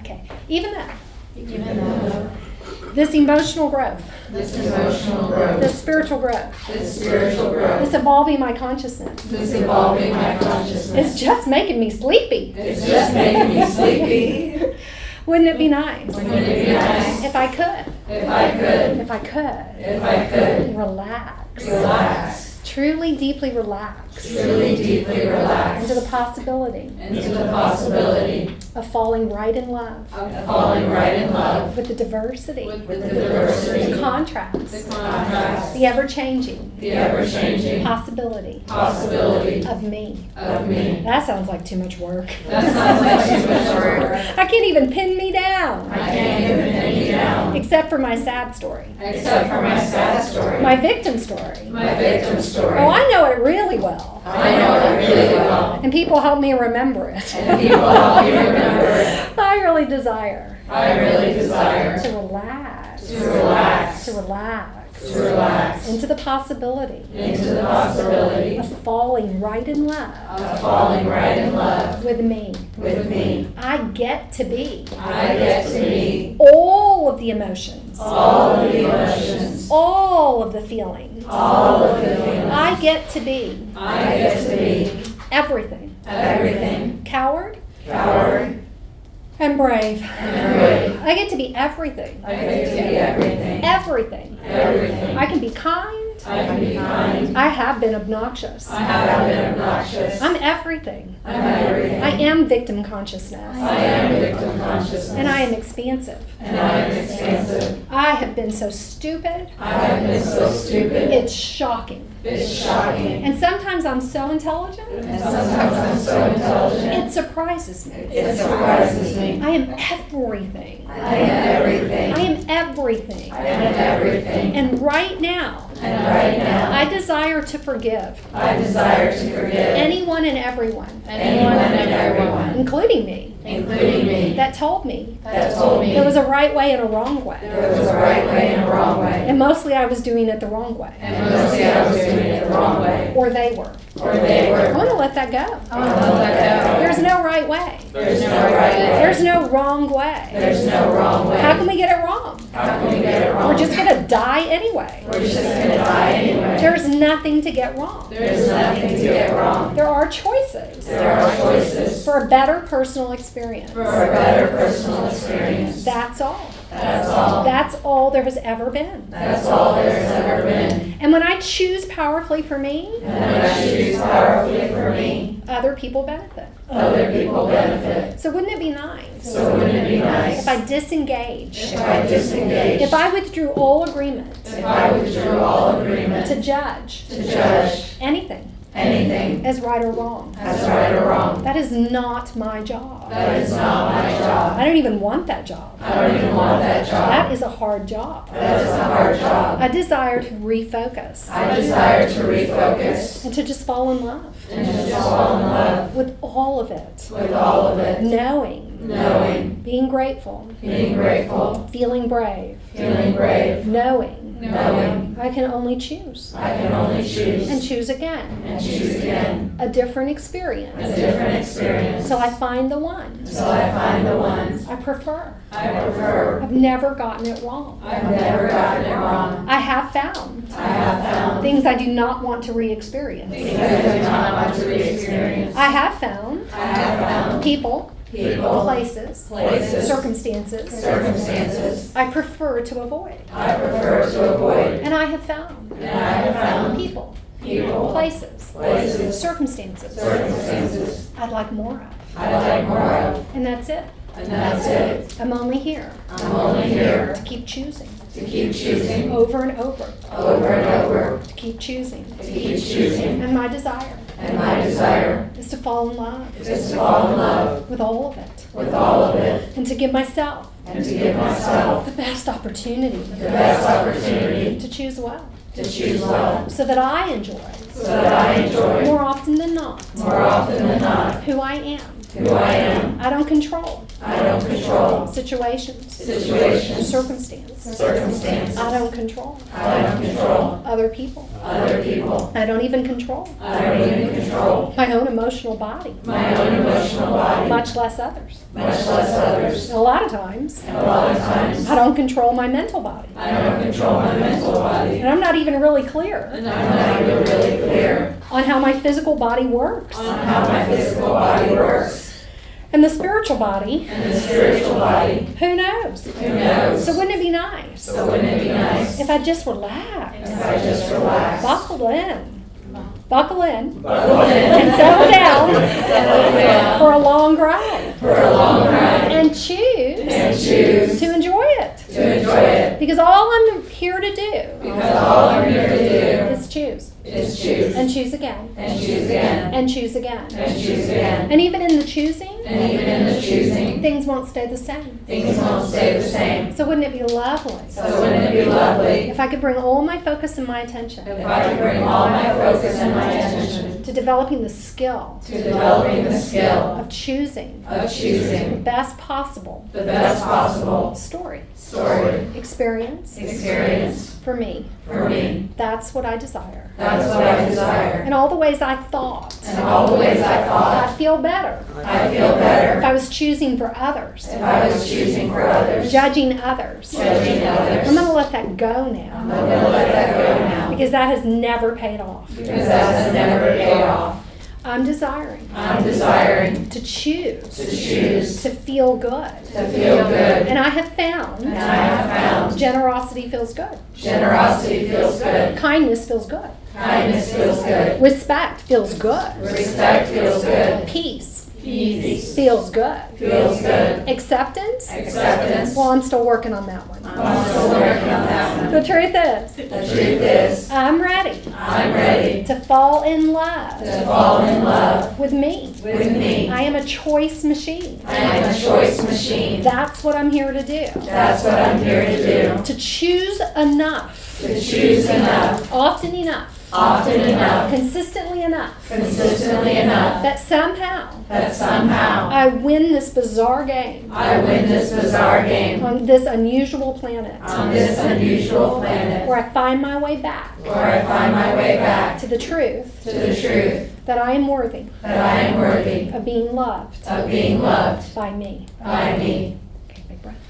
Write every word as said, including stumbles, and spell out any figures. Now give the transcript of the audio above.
Okay. Even though. Even though. This emotional growth. This emotional growth. This spiritual growth. This spiritual growth. This evolving my consciousness. This evolving my consciousness. It's just making me sleepy. It's just making me sleepy. Wouldn't it be nice? Wouldn't it be nice? If I could. If I could. If I could. If I could. Relax. Relax. Truly, deeply relax. Truly, deeply relax. Into the possibility. Into the possibility. Of falling right in love. Of falling right in love. With the diversity. With the diversity. The contrast. The contrast. The ever-changing. The ever-changing. Possibility. Possibility. Of me. Of me. That sounds like too much work. That sounds like too much work. I can't even pin me down. I can't even pin you down. Except for my sad story. Except for my sad story. My victim story. My victim story. Oh, I know it really well. I know it really well. And people help me remember it. And people help me remember it. I really desire. I really desire. To relax. To relax. To relax. To relax. Into the possibility. Into the possibility. Of falling right in love. Of falling right in love. With me. With me. I get to be. I get to be. All of the emotions. All of the emotions. All of the feelings. All of the feelings. I get to be. I get to be. Everything. Everything. Coward. Coward. And brave. And brave. I get to be everything. I get to be everything. Everything. Everything. I can be kind. I can be kind. I have been obnoxious. I have been obnoxious. I'm everything. I'm everything. I am victim consciousness. I am victim consciousness. And I am expansive. And I am expansive. I have been so stupid. I have been so stupid. It's shocking. It's shocking. And sometimes I'm so intelligent. And sometimes I'm so intelligent. It surprises me. It surprises me. I am everything. I am everything. I am everything. I am everything. And right now, And right now, I desire to forgive I desire to forgive anyone and everyone, anyone and everyone, including me, including me, that told me that told me there was a right way and a wrong way. there was a right way and a wrong way. And mostly I was doing it the wrong way. And mostly I was doing it the wrong way. Or they were. Or they I were. want to let that go. I want to let that go. There's no right way. There's no right way. There's no wrong way. There's no wrong way. How can we get it wrong? How can we get it wrong? We're just going to die anyway. We're just going to die anyway. There's nothing to get wrong. There's nothing to get wrong. There are choices There are choices for a better personal experience. for a better personal experience. That's all. That's all. That's all there has ever been. That's all there's ever been. And when I choose powerfully for me, And when I choose powerfully for me, other people benefit. other people benefit. So wouldn't it be nice So wouldn't it be nice if I disengage, if I disengaged, if I withdrew all agreement if I withdrew all agreement to judge to judge anything anything as right or wrong? as right or wrong? That is not my job. That is not my job. I don't even want that job. I don't even want that job. That is a hard job. That is a hard job. I desire to refocus I desire to refocus and to just fall in love and to just fall in love with all of it, with all of it, knowing, knowing, being grateful, being grateful, feeling brave, feeling brave, knowing knowing I can only choose I can only choose and choose again and choose again a different a experience different experience till I find the one until I find the ones I prefer. I prefer. I've never gotten it wrong. I've never gotten it wrong. I have found I have found things I do not want to re-experience. things I do not want to re-experience. I have found I have found people, people, places, places, circumstances circumstances I prefer to avoid. I prefer to avoid. And I have found And I have found people, people, places, places, circumstances circumstances I'd like more of. I like more of. And that's it. And that's it. I'm only here I'm only here to keep choosing to keep choosing over and over, over and over, to keep choosing. to keep choosing. And my desire And my desire is to fall in love is to fall in love with all of it with all of it and to give myself and to give myself the best opportunity the best opportunity to choose well to choose well so that I enjoy so that I enjoy more often than not more often than not who I am. who I am. I don't control. I don't control. Situations. Situations. Circumstances. Circumstances. I don't control. I don't control. Other people. Other people. I don't even control. I don't even control. My own emotional body. My own emotional body. Much less others. Much less others. A lot of times, And a lot of times, I don't control my mental body. I don't control my mental body. And I'm not even really clear And I'm not even really clear on how my physical body works. on how my physical body works. And the spiritual body, And the spiritual body, who knows? who knows? So wouldn't it be nice So wouldn't it be nice if I just relaxed, if I just relaxed, buckled in, buckle in, buckle in, and settle down settle down for a long ride for a long ride, and choose and choose to enjoy it? to enjoy it? Because all I'm here to do Because all I'm here to do is choose is choose and choose again and choose again and choose again. and choose again. And even in the choosing, And even in the choosing, things won't stay the same. things won't stay the same. So wouldn't it be lovely So wouldn't it be lovely if I could bring all my focus and my attention if I could bring all my focus and my attention to developing the skill to developing the skill of choosing of the choosing best possible the best possible story, story, experience experience for me? for me? That's what I desire. That's what I desire. And all the ways I thought, And all the ways I I thought, feel better I feel if better I was choosing for others, if I was choosing for others, judging others. judging others. I'm going to let that go I'm now going to let that go now because that has never paid off. because that has never paid off. I'm desiring I'm desiring to choose to choose to feel good. to feel good. And I have found And I have found generosity feels good. generosity feels good. Kindness feels good. Kindness feels good. Respect feels good. Respect feels good. Peace Peace feels good. feels good. Acceptance? Acceptance. Well, I'm still working on that one. I'm still working on that one. The truth is, The truth is, I'm ready I'm ready to fall in love to fall in love with me. with me. I am a choice machine. I am a choice machine. That's what I'm here to do. That's what I'm here to do. To choose enough, To choose enough, often enough, often enough, consistently enough, consistently enough, that somehow that somehow I win this bizarre game I win this bizarre game on this unusual planet, on this unusual planet, where I find my way back where I find my way back to the truth to the truth that I am worthy that I am worthy of being loved of being loved by me. by me. Okay, big breath.